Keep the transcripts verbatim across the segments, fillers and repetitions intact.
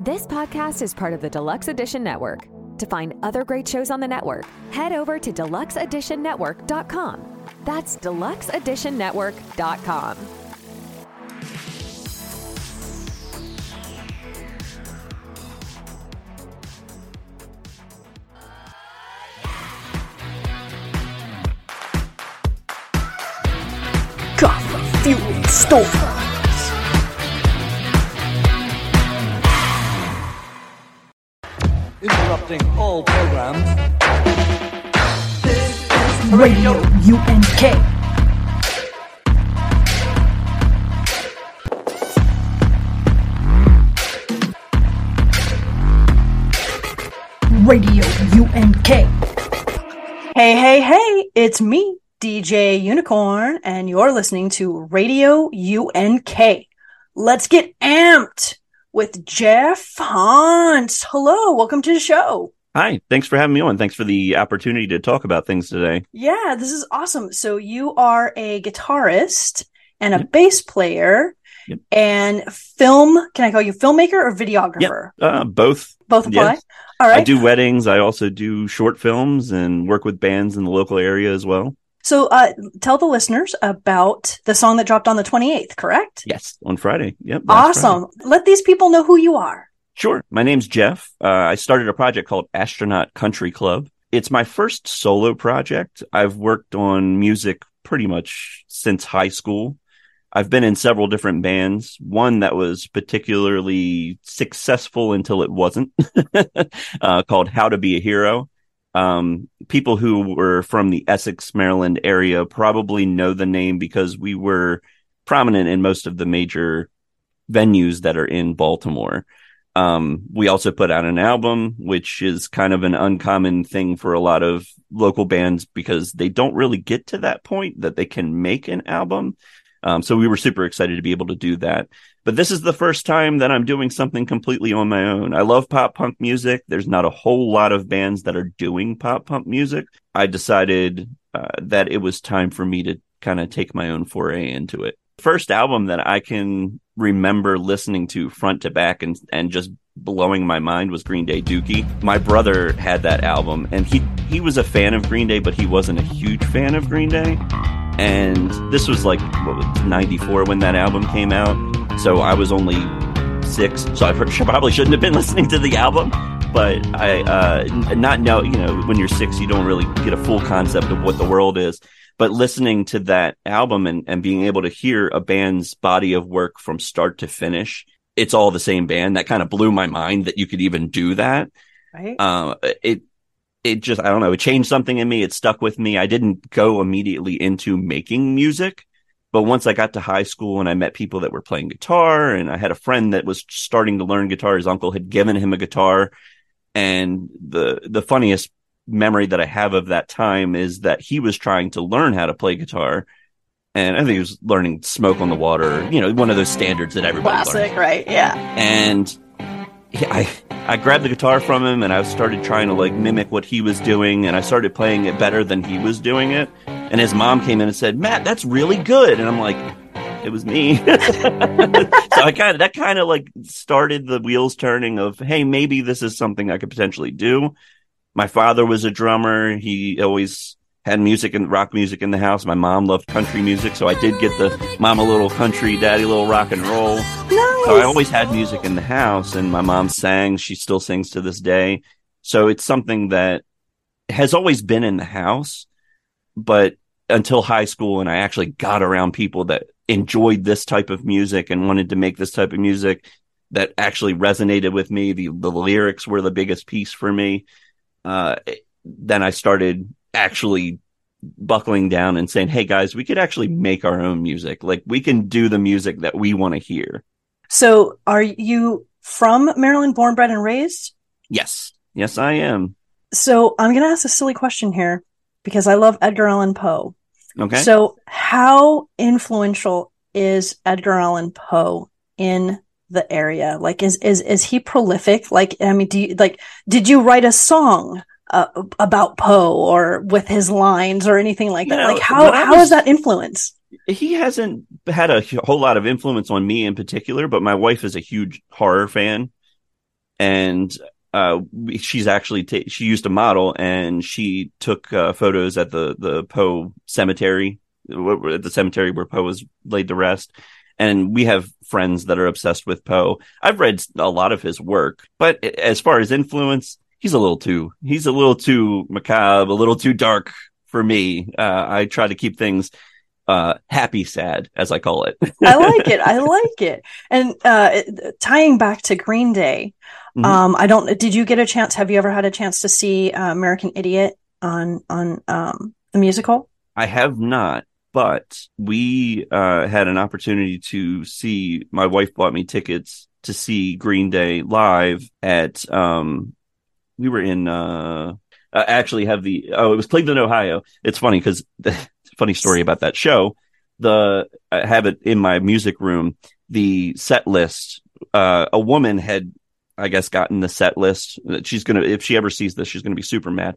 This podcast is part of the Deluxe Edition Network. To find other great shows on the network, head over to deluxe edition network dot com. That's deluxe edition network dot com. Gotham Fuel Store. Interrupting all programs. This is Radio U N K. Radio U N K. Hey, hey, hey, it's me, D J Unicorn, and you're listening to Radio U N K. Let's get amped with Jeff Hunt. Hello, welcome to the show. Hi, thanks for having me on. Thanks for the opportunity to talk about things today. Yeah, this is awesome. So you are a guitarist and a yep. bass player yep. and film, can I call you filmmaker or videographer? Yep. Uh, both. Both apply? Yes. All right. I do weddings. I also do short films and work with bands in the local area as well. So uh, tell the listeners about the song that dropped on the twenty-eighth, correct? Yes, on Friday. Yep. Awesome. Friday. Let these people know who you are. Sure. My name's Jeff. Uh, I started a project called Astronaut Country Club. It's my first solo project. I've worked on music pretty much since high school. I've been in several different bands, one that was particularly successful until it wasn't, uh, called How to Be a Hero. Um, people who were from the Essex, Maryland area probably know the name because we were prominent in most of the major venues that are in Baltimore. Um, we also put out an album, which is kind of an uncommon thing for a lot of local bands because they don't really get to that point that they can make an album. Um, so we were super excited to be able to do that. But this is the first time that I'm doing something completely on my own. I love pop punk music. There's not a whole lot of bands that are doing pop punk music. I decided uh, that it was time for me to kind of take my own foray into it. First album that I can remember listening to front to back and, and just blowing my mind was Green Day Dookie. My brother had that album and he, he was a fan of Green Day, but he wasn't a huge fan of Green Day. And this was like, what was it, ninety-four when that album came out. So I was only six. So I probably shouldn't have been listening to the album. But I, uh, not know, you know, when you're six, you don't really get a full concept of what the world is. But listening to that album and, and being able to hear a band's body of work from start to finish, it's all the same band. That kind of blew my mind that you could even do that. Right. Uh, it, It just, I don't know, it changed something in me. It stuck with me. I didn't go immediately into making music, but once I got to high school and I met people that were playing guitar and I had a friend that was starting to learn guitar, his uncle had given him a guitar. And the, the funniest memory that I have of that time is that he was trying to learn how to play guitar. And I think he was learning Smoke on the Water, you know, one of those standards that everybody Classic, learns. right? Yeah. And I, I grabbed the guitar from him and I started trying to like mimic what he was doing. And I started playing it better than he was doing it. And his mom came in and said, "Matt, that's really good." And I'm like, it was me. So I kind of, that kind of like started the wheels turning of, hey, maybe this is something I could potentially do. My father was a drummer. He always had music and rock music in the house. My mom loved country music. So I did get the mom a little country, daddy a little rock and roll. Nice. So I always had music in the house and my mom sang. She still sings to this day. So it's something that has always been in the house, but until high school and I actually got around people that enjoyed this type of music and wanted to make this type of music that actually resonated with me. The, the lyrics were the biggest piece for me. Uh, then I started actually buckling down and saying, hey guys, we could actually make our own music. Like we can do the music that we want to hear. So are you from Maryland, born, bred, and raised? Yes. Yes, I am. So I'm going to ask a silly question here because I love Edgar Allan Poe. Okay. So how influential is Edgar Allan Poe in the area? Like, is, is, is he prolific? Like, I mean, do you, like, did you write a song uh, about Poe or with his lines or anything like that? No, like, how, how was, is that influence? He hasn't had a whole lot of influence on me in particular, but my wife is a huge horror fan. and uh, she's actually ta- she used a model, and she took uh, photos at the the Poe cemetery, the cemetery where Poe was laid to rest. And we have friends that are obsessed with Poe. I've read a lot of his work, but as far as influence, he's a little too he's a little too macabre, a little too dark for me. Uh, I try to keep things uh happy sad, as I call it. I like it. I like it. And uh tying back to Green Day, mm-hmm. um I don't did you get a chance have you ever had a chance to see uh, American Idiot on on um the musical? I have not, but we uh had an opportunity to see, my wife bought me tickets to see Green Day live at um we were in uh I actually have the oh it was Cleveland, Ohio. It's funny because funny story about that show. The I have it in my music room. The set list. Uh, a woman had, I guess, gotten the set list. She's gonna, if she ever sees this, she's gonna be super mad.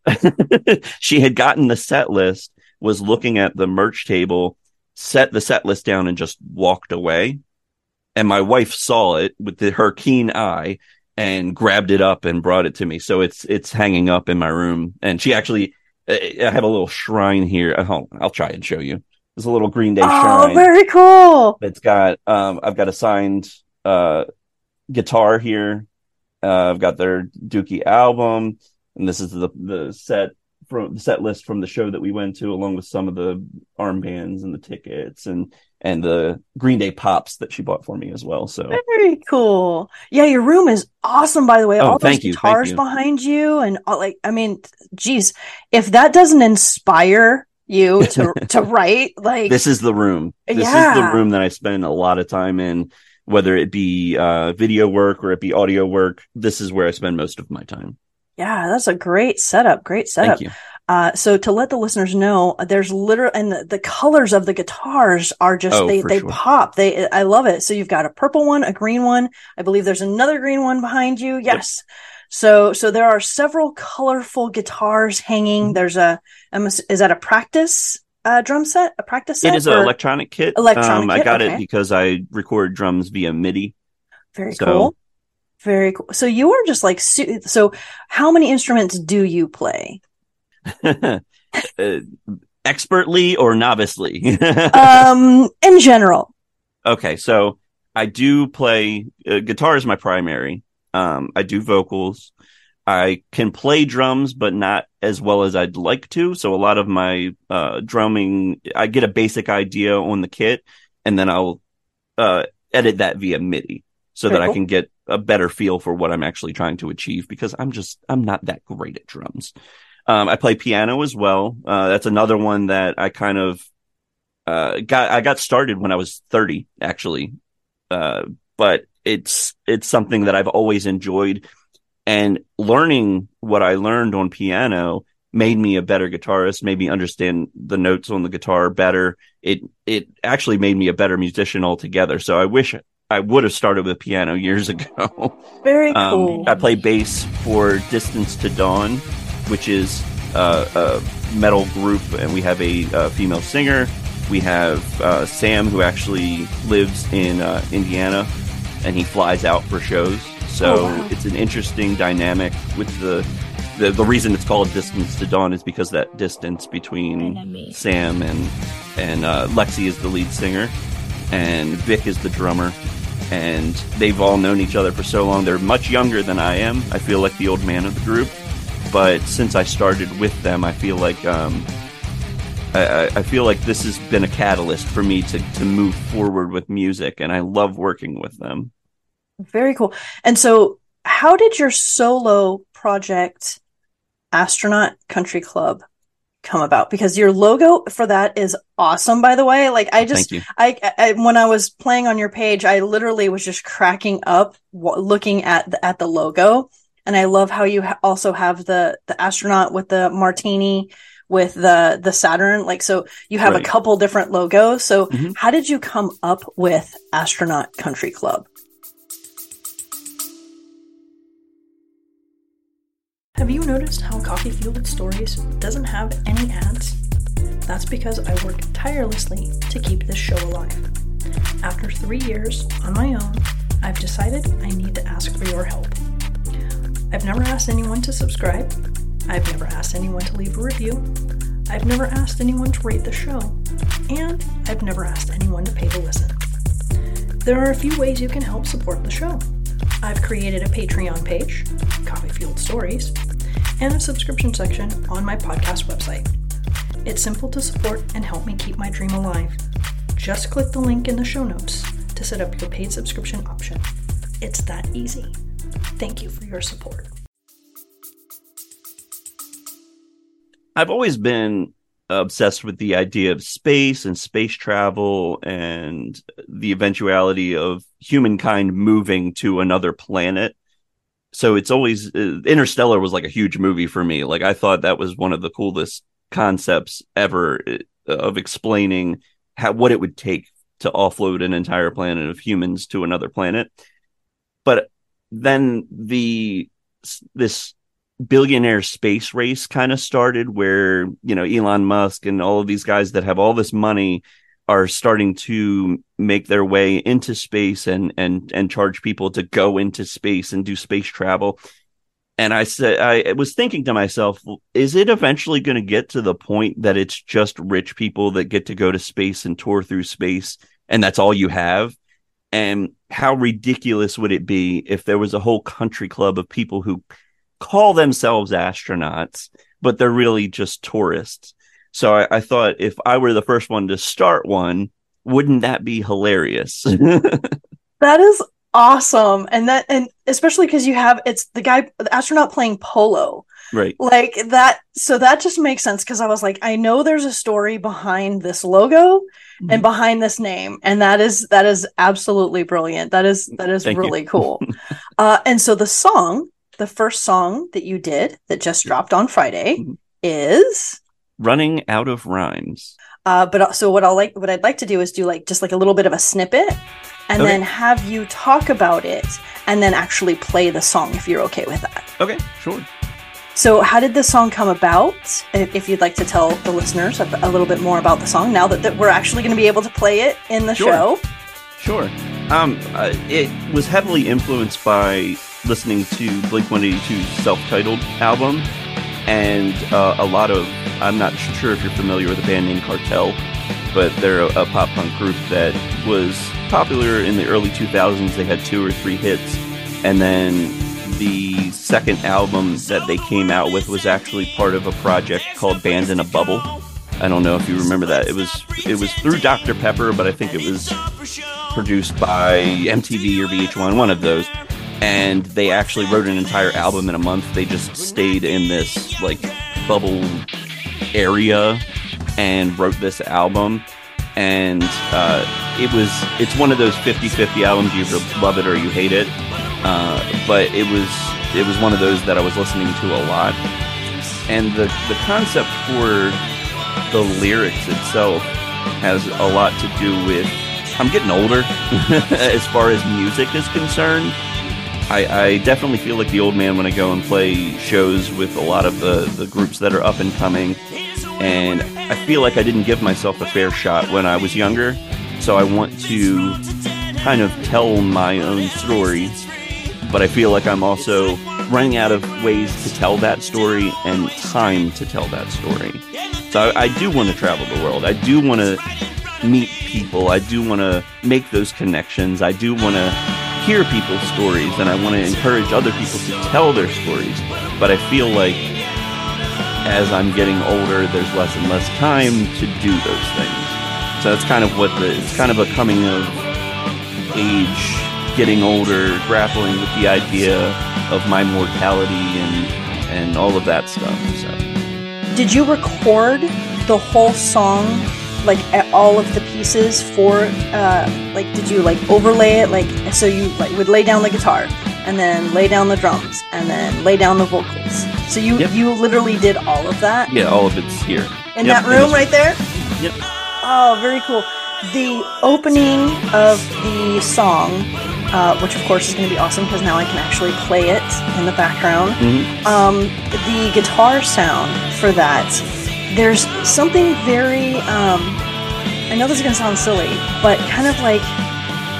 She had gotten the set list, was looking at the merch table, set the set list down, and just walked away. And my wife saw it with the, her keen eye and grabbed it up and brought it to me. So it's it's hanging up in my room, and she actually. I have a little shrine here. Oh, I'll try and show you. There's a little Green Day oh, shrine. Oh, very cool. It's got, um, I've got a signed uh, guitar here. Uh, I've got their Dookie album, and this is the the set from the set list from the show that we went to, along with some of the armbands and the tickets and and the Green Day pops that she bought for me as well. So very cool. Yeah, your room is awesome, by the way. Oh, all those thank you, guitars thank you. behind you, and all, like, I mean, geez, if that doesn't inspire you to to write, like, this is the room. This yeah. is the room that I spend a lot of time in, whether it be uh, video work or it be audio work. This is where I spend most of my time. Yeah, that's a great setup. Great setup. Thank you. Uh, so to let the listeners know, there's literally, and the, the colors of the guitars are just, oh, they, they sure. pop. They, I love it. So you've got a purple one, a green one. I believe there's another green one behind you. Yes. Yep. So, so there are several colorful guitars hanging. Mm-hmm. There's a, is that a practice uh, drum set? A practice set? It is an electronic kit. Electronic um, kit. I got okay. it because I record drums via MIDI. Very so. cool. Very cool. So you are just like, so how many instruments do you play? uh, expertly or novicely? um, in general. Okay, so I do play uh, guitar is my primary. Um, I do vocals. I can play drums, but not as well as I'd like to. So a lot of my uh, drumming, I get a basic idea on the kit, and then I'll uh, edit that via MIDI so Very that cool. I can get a better feel for what I'm actually trying to achieve, because I'm just I'm not that great at drums. Um, I play piano as well. Uh, that's another one that I kind of uh, got. I got started when I was thirty, actually, uh, but it's it's something that I've always enjoyed. And learning what I learned on piano made me a better guitarist, made me understand the notes on the guitar better. It it actually made me a better musician altogether. So I wish I would have started with piano years ago. Very Um, cool. I play bass for Distance to Dawn, which is uh, a metal group, and we have a, a female singer. We have uh, Sam, who actually lives in uh, Indiana, and he flies out for shows. So oh, wow. It's an interesting dynamic with the, the the reason it's called Distance to Dawn is because that distance between Sam and and uh, Lexi is the lead singer, and Vic is the drummer. And they've all known each other for so long. They're much younger than I am. I feel like the old man of the group. But since I started with them, I feel like um, I, I feel like this has been a catalyst for me to, to move forward with music, and I love working with them. Very cool. And so how did your solo project, Astronaut Country Club, come about? Because your logo for that is awesome, by the way. Like I just, I, I, when I was playing on your page, I literally was just cracking up w- looking at the, at the logo. And I love how you ha- also have the, the astronaut with the martini with the, the Saturn. Like, so you have right. a couple different logos. So mm-hmm. how did you come up with Astronaut Country Club? Have you noticed how Coffee Fueled Stories doesn't have any ads? That's because I work tirelessly to keep this show alive. After three years on my own, I've decided I need to ask for your help. I've never asked anyone to subscribe. I've never asked anyone to leave a review. I've never asked anyone to rate the show. And I've never asked anyone to pay to listen. There are a few ways you can help support the show. I've created a Patreon page, Coffee Fueled Stories, and a subscription section on my podcast website. It's simple to support and help me keep my dream alive. Just click the link in the show notes to set up your paid subscription option. It's that easy. Thank you for your support. I've always been obsessed with the idea of space and space travel and the eventuality of humankind moving to another planet. So it's always uh, Interstellar was like a huge movie for me. Like I thought that was one of the coolest concepts ever uh, of explaining how what it would take to offload an entire planet of humans to another planet. But then the this billionaire space race kind of started where, you know, Elon Musk and all of these guys that have all this money are starting to make their way into space and and and charge people to go into space and do space travel. And I said, I was thinking to myself, is it eventually going to get to the point that it's just rich people that get to go to space and tour through space, and that's all you have? And how ridiculous would it be if there was a whole country club of people who call themselves astronauts, but they're really just tourists? So I, I thought if I were the first one to start one, wouldn't that be hilarious? That is awesome. And that, and especially because you have, it's the guy, the astronaut playing polo. Right. Like that. So that just makes sense. Cause I was like, I know there's a story behind this logo mm-hmm. and behind this name. And that is, that is absolutely brilliant. That is, that is Thank really you. cool. uh, and so the song, the first song that you did that just dropped on Friday mm-hmm. is Running Out of Rhymes. Uh, but so what I'll like, what I'd like to do is do like, just like a little bit of a snippet and okay. then have you talk about it and then actually play the song if you're okay with that. Okay, sure. So how did this song come about? If you'd like to tell the listeners a, a little bit more about the song now that, that we're actually going to be able to play it in the sure. show. Sure. Um, uh, it was heavily influenced by listening to Blink one eighty-two's self-titled album and uh, a lot of, I'm not sure if you're familiar with a band named Cartel, but they're a, a pop punk group that was popular in the early two thousands. They had two or three hits, and then the second album that they came out with was actually part of a project called Band in a Bubble. I don't know if you remember that. It was it was through Doctor Pepper, but I think it was produced by M T V or V H one, one of those. And they actually wrote an entire album in a month. They just stayed in this like bubble area and wrote this album. And uh, it was it's one of those fifty-fifty albums. You either love it or you hate it. Uh, but it was it was one of those that I was listening to a lot. And the the concept for the lyrics itself has a lot to do with I'm getting older as far as music is concerned. I, I definitely feel like the old man when I go and play shows with a lot of the, the groups that are up and coming. And I feel like I didn't give myself a fair shot when I was younger. So I want to kind of tell my own story. But I feel like I'm also running out of ways to tell that story and time to tell that story. So I, I do want to travel the world. I do want to meet people. I do want to make those connections. I do want to hear people's stories, and I want to encourage other people to tell their stories. But I feel like as I'm getting older, there's less and less time to do those things. So that's kind of what the, it's kind of a coming of age, getting older, grappling with the idea of my mortality and, and all of that stuff. So. Did you record the whole song, like all of the pieces for, uh, like, did you like overlay it? Like, so you like would lay down the guitar and then lay down the drums and then lay down the vocals. So you, yep. you literally did all of that? Yeah, all of it's here. In yep, that room right there? Yep. Oh, very cool. The opening of the song, uh, which of course is going to be awesome because now I can actually play it in the background. Mm-hmm. Um, the guitar sound for that, there's something very, um, I know this is going to sound silly, but kind of like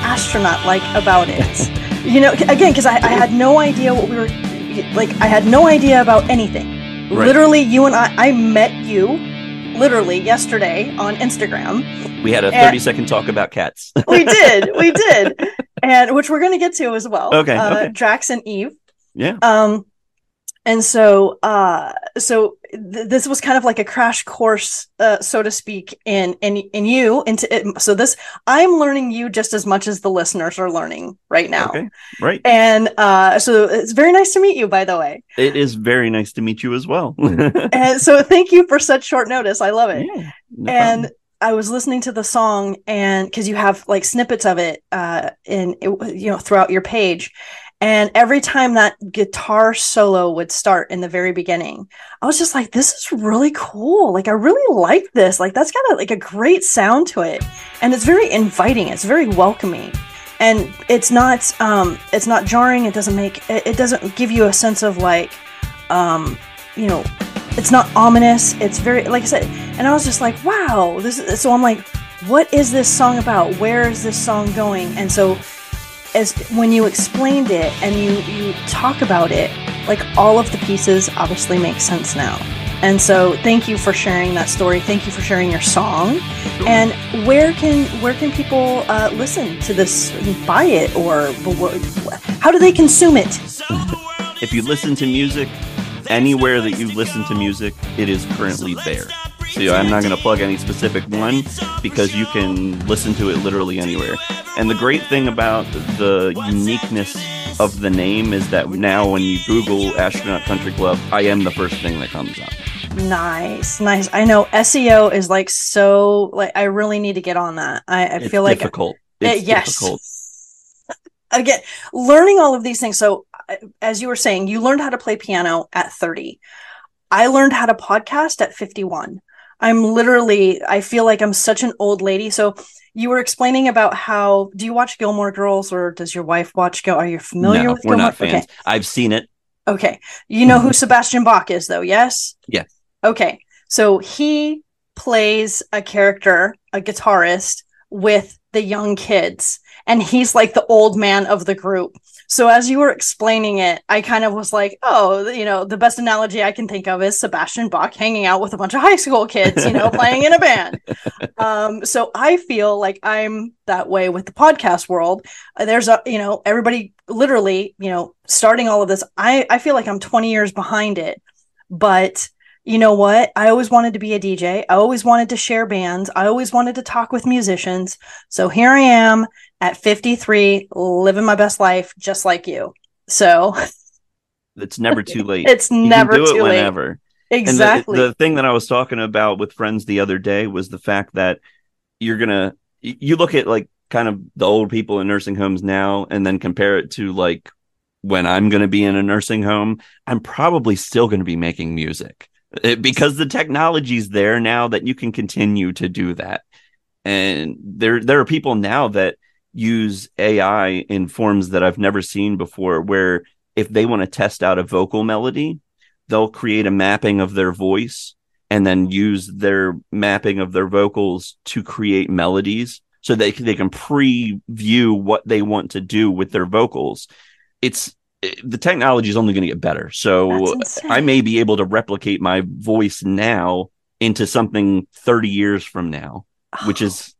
astronaut-like about it. You know, again, because I, I had no idea what we were, like, I had no idea about anything. Right. Literally, you and I, I met you, literally, yesterday on Instagram. We had a thirty-second talk about cats. we did, we did. And, which we're going to get to as well. Okay, uh, okay. Drax and Eve. Yeah. Um, and so, uh, so th- this was kind of like a crash course, uh, so to speak, in in in you. Into it. So this, I'm learning you just as much as the listeners are learning right now. Okay, right. And uh, so it's very nice to meet you, by the way. It is very nice to meet you as well. And so, thank you for such short notice. I love it. Yeah, no and. problem. I was listening to the song, and because you have like snippets of it, uh, in it, you know, throughout your page, and every time that guitar solo would start in the very beginning, I was just like, "This is really cool! Like, I really like this. Like, that's got a, like a great sound to it, and it's very inviting. It's very welcoming, and it's not, um, it's not jarring. It doesn't make, it, it doesn't give you a sense of like, um, you know." It's not ominous. It's very, like I said, and I was just like, wow, this is, so I'm like, what is this song about? Where is this song going? And so as when you explained it and you, you talk about it, like all of the pieces obviously make sense now. And so thank you for sharing that story. Thank you for sharing your song. And where can, where can people uh, listen to this, buy it, or how do they consume it? If you listen to music, anywhere that you listen to music, it is currently there. So yeah, I'm not going to plug any specific one because you can listen to it literally anywhere. And the great thing about the uniqueness of the name is that now when you Google Astronaut Country Club, I am the first thing that comes up. Nice, nice. I know S E O is like so, like, I really need to get on that. I, I it's feel like difficult. It's it, yes. difficult. Again, learning all of these things. So as you were saying, you learned how to play piano at thirty. I learned how to podcast at fifty-one. I'm literally, I feel like I'm such an old lady. So you were explaining about how, do you watch Gilmore Girls, or does your wife watch Gil? Are you familiar no, with we're Gilmore? not fans. Okay. I've seen it. Okay. You know who Sebastian Bach is, though, yes? Yes. Okay. So he plays a character, a guitarist, with the young kids. And he's like the old man of the group. So as you were explaining it, I kind of was like, oh, you know, the best analogy I can think of is Sebastian Bach hanging out with a bunch of high school kids, you know, playing in a band. Um, so I feel like I'm that way with the podcast world. Uh, there's a, you know, everybody literally, you know, starting all of this. I, I feel like I'm twenty years behind it, but you know what? I always wanted to be a D J. I always wanted to share bands. I always wanted to talk with musicians. So here I am at fifty-three, living my best life, just like you. So it's never too late. It's you never can do too it late. Whenever. Exactly. And the, the thing that I was talking about with friends the other day was the fact that you're gonna, you look at like kind of the old people in nursing homes now, and then compare it to like when I'm going to be in a nursing home. I'm probably still going to be making music. It, because the technology's there now that you can continue to do that. And there there are people now that use A I in forms that I've never seen before, where if they want to test out a vocal melody, they'll create a mapping of their voice and then use their mapping of their vocals to create melodies so they can, they can preview what they want to do with their vocals. It's the technology is only going to get better. So I may be able to replicate my voice now into something thirty years from now, oh. which is,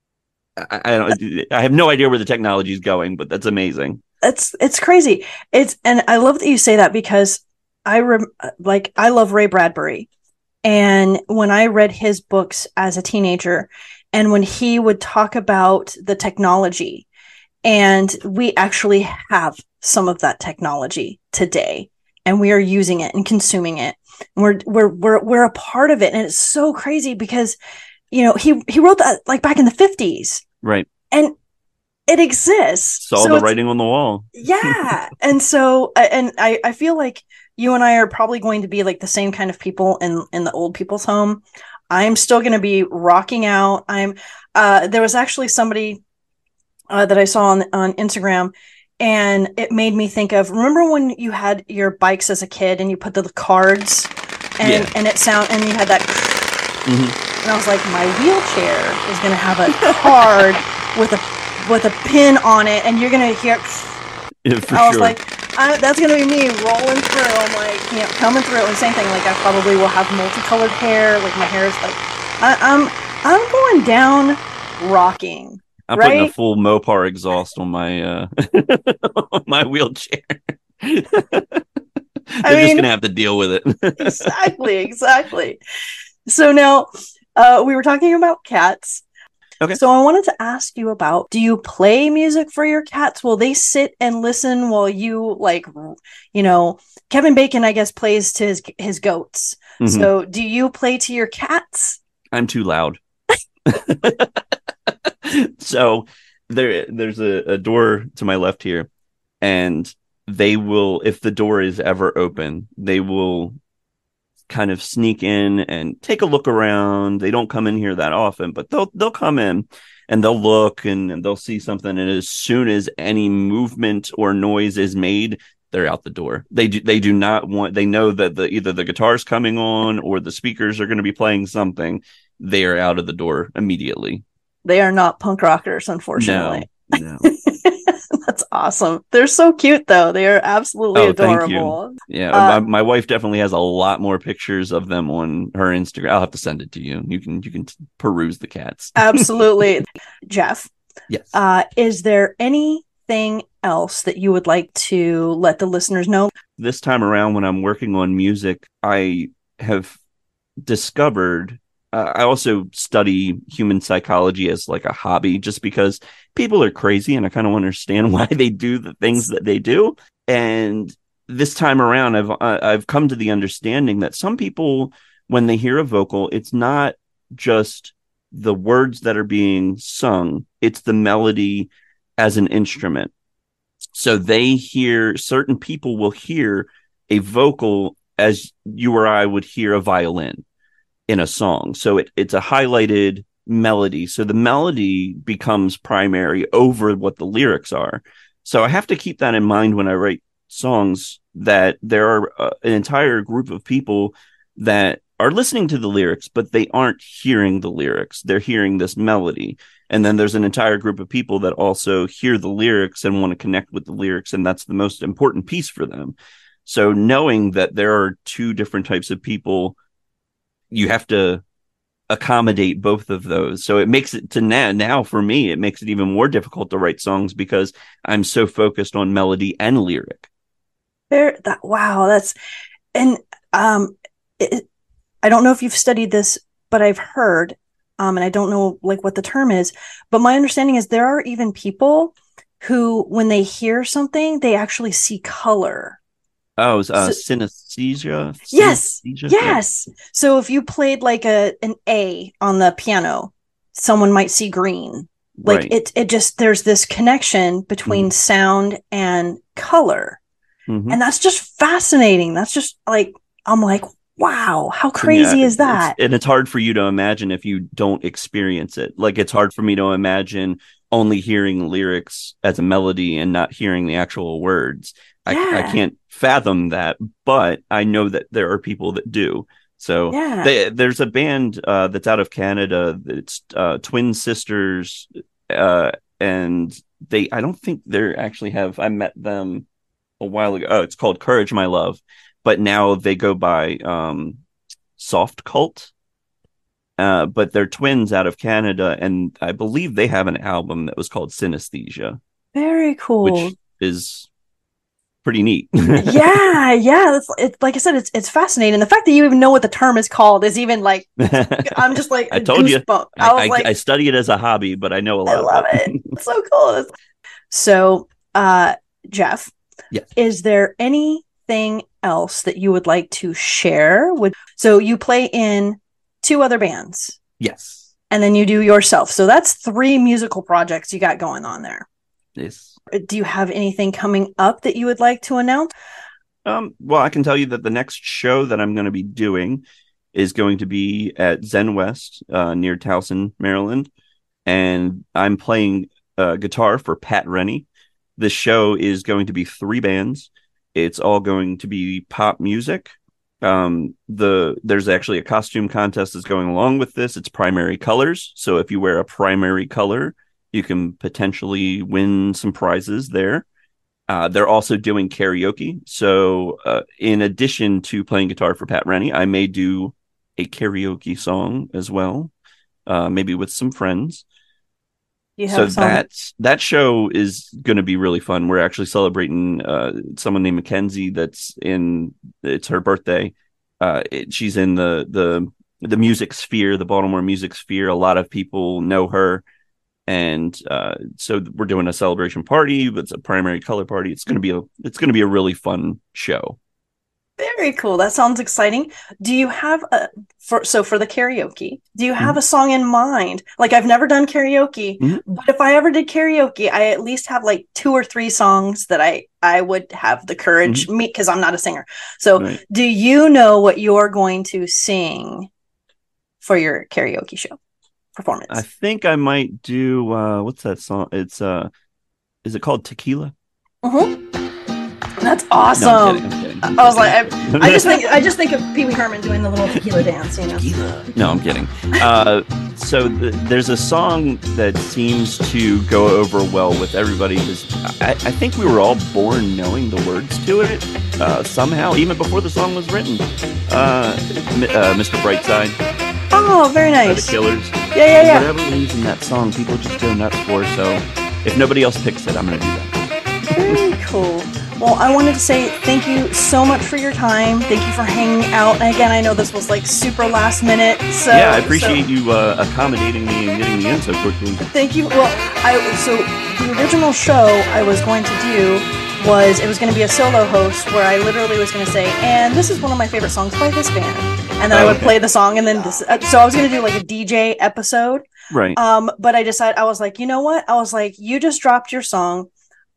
I, I don't, I have no idea where the technology is going, but that's amazing. It's, it's crazy. It's, and I love that you say that because I rem, like, I love Ray Bradbury. And when I read his books as a teenager, and when he would talk about the technology, and we actually have some of that technology today, and we are using it and consuming it. And we're we're we're we're a part of it, and it's so crazy because, you know, he he wrote that like back in the fifties, right? And it exists. Saw so the writing on the wall. Yeah, and so and I I feel like you and I are probably going to be like the same kind of people in in the old people's home. I'm still going to be rocking out. I'm uh, there was actually somebody uh, that I saw on on Instagram. And it made me think of, remember when you had your bikes as a kid and you put the, the cards and, yeah. and it sound, and you had that, mm-hmm. and I was like, my wheelchair is going to have a card with a with a pin on it, and you're gonna hear. Yeah, for I was sure. like, I, that's gonna be me rolling through. I'm like, you know, coming through, and same thing. Like I probably will have multicolored hair. Like my hair is like, I, I'm I'm going down, rocking. I'm right? putting a full Mopar exhaust on my uh on my wheelchair. They're I just mean, gonna have to deal with it. exactly, exactly. So now, uh, we were talking about cats. Okay. So I wanted to ask you about, do you play music for your cats? Will they sit and listen while you, like, you know, Kevin Bacon, I guess, plays to his, his goats. Mhm. So do you play to your cats? I'm too loud. So there there's a, a door to my left here, and they will, if the door is ever open, they will kind of sneak in and take a look around. They don't come in here that often, but they'll they'll come in and they'll look and, and they'll see something. And as soon as any movement or noise is made, they're out the door. They do they do not want. They know that the either the guitar's coming on or the speakers are going to be playing something. They are out of the door immediately. They are not punk rockers, unfortunately. No, no. That's awesome. They're so cute, though. They are absolutely Oh, thank adorable. you. Yeah, Uh, my, my wife definitely has a lot more pictures of them on her Instagram. I'll have to send it to you. You can you can peruse the cats. Absolutely. Jeff, Yes. uh, is there anything else that you would like to let the listeners know? This time around, when I'm working on music, I have discovered. Uh, I also study human psychology as like a hobby, just because people are crazy, and I kind of understand why they do the things that they do. And this time around, I've uh, I've come to the understanding that some people, when they hear a vocal, it's not just the words that are being sung; it's the melody as an instrument. So they hear, certain people will hear a vocal as you or I would hear a violin in a song. So it, it's a highlighted melody. So the melody becomes primary over what the lyrics are. So I have to keep that in mind when I write songs, that there are uh, an entire group of people that are listening to the lyrics, but they aren't hearing the lyrics. They're hearing this melody. And then there's an entire group of people that also hear the lyrics and want to connect with the lyrics. And that's the most important piece for them. So knowing that there are two different types of people, you have to accommodate both of those. So it makes it to now, now for me, it makes it even more difficult to write songs because I'm so focused on melody and lyric. There, that wow, that's and um, it, I don't know if you've studied this, but I've heard, um, and I don't know like what the term is, but my understanding is there are even people who, when they hear something, they actually see color. Oh, uh, So- synesthesia? Yes, Synesthesia? yes. So if you played like a an A on the piano, someone might see green. Like Right. it, it just there's this connection between sound and color, Mhm. and that's just fascinating. That's just like I'm like, wow, how crazy Yeah, is that? It's, and it's hard for you to imagine if you don't experience it. Like, it's hard for me to imagine only hearing lyrics as a melody and not hearing the actual words. I, I Yeah. can't fathom that, but I know that there are people that do. So Yeah. they, there's a band uh, that's out of Canada. It's uh, Twin Sisters, uh, and they I don't think they're actually have. I met them a while ago. Oh, it's called Courage, My Love, but now they go by um, Soft Cult. Uh, but they're twins out of Canada, and I believe they have an album that was called Synesthesia, Very cool. which is pretty neat. yeah, yeah. It's, it's like I said, it's it's fascinating. The fact that you even know what the term is called is even like I'm just like I told you. goosebump. I, I was I, like, I study it as a hobby, but I know a lot I love of it. It's so cool. So, uh, Jeff, Yes. is there anything else that you would like to share with? So you play in two other bands, Yes. and then you do yourself. So that's three musical projects you got going on there. Yes. Do you have anything coming up that you would like to announce? Um, well, I can tell you that the next show that I'm going to be doing is going to be at Zen West uh, near Towson, Maryland. And I'm playing uh, guitar for Pat Rennie. This show is going to be three bands. It's all going to be pop music. Um, the there's actually a costume contest that's going along with this. It's primary colors. So if you wear a primary color, You can potentially win some prizes there. Uh, they're also doing karaoke. So uh, in addition to playing guitar for Pat Rennie, I may do a karaoke song as well, uh, maybe with some friends. You So have some. that that show is going to be really fun. We're actually celebrating uh, someone named Mackenzie. That's in. It's her birthday. Uh, it, she's in the the the music sphere, the Baltimore music sphere. A lot of people know her, and uh, so we're doing a celebration party. It's a primary color party. It's going to be a it's going to be a really fun show. Very cool. That sounds exciting. Do you have a for so for the karaoke? Do you have Mm-hmm. a song in mind? Like I've never done karaoke, Mhm. but if I ever did karaoke, I at least have like two or three songs that I I would have the courage me because I'm not a singer. So, Right. do you know what you're going to sing for your karaoke show performance? I think I might do. Uh, what's that song? It's uh, is it called Tequila? Mhm. That's No, I'm awesome. kidding. I'm kidding. I was like, I, I just think I just think of Pee Wee Herman doing the little tequila dance, you know. No, I'm kidding. Uh, so th- there's a song that seems to go over well with everybody because I-, I think we were all born knowing the words to it uh, somehow, even before the song was written. Uh, M- uh, Mister Brightside Oh, very by the nice. Killers. Yeah, yeah, yeah. Whatever reason that song people just go nuts for. So if nobody else picks it, I'm going to do that. Very cool. Well, I wanted to say thank you so much for your time. Thank you for hanging out. And again, I know this was like super last minute. So Yeah, I appreciate so you uh, accommodating me and getting me in so quickly. Thank you. Well, I so the original show I was going to do was it was going to be a solo host where I literally was going to say, and this is one of my favorite songs by this band, and then Oh, I would okay. play the song, and then this, uh, so I was going to do like a D J episode. Right. Um, but I decided I was like, you know what? I was like, you just dropped your song.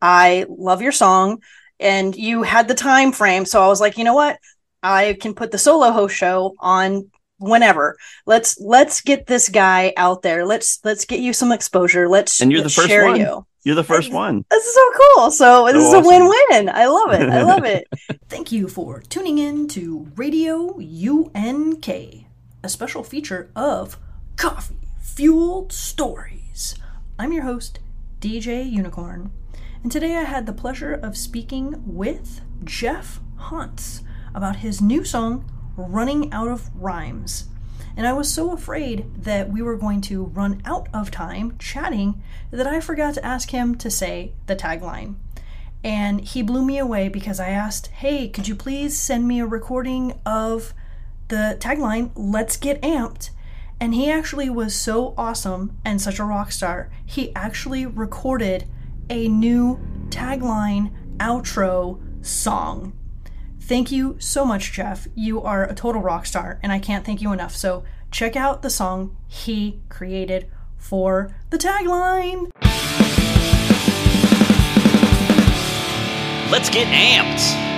I love your song, and you had the time frame, so I was like, you know what? I can put the solo host show on whenever. Let's let's get this guy out there. Let's let's get you some exposure. Let's And you're the let's first share one. you. You're the first one. This is so cool. So this is awesome. a win-win. I love it. I love it. Thank you for tuning in to Radio U N K, a special feature of Coffee Fueled Stories. I'm your host, D J Unicorn, and today I had the pleasure of speaking with Jeff Hunts about his new song, Running Out of Rhymes. And I was so afraid that we were going to run out of time chatting that I forgot to ask him to say the tagline. And he blew me away because I asked, hey, could you please send me a recording of the tagline, Let's Get Amped? And he actually was so awesome and such a rock star. He actually recorded a new tagline outro song. Thank you so much, Jeff. You are a total rock star, and I can't thank you enough. So check out the song he created for the tagline. Let's get amped.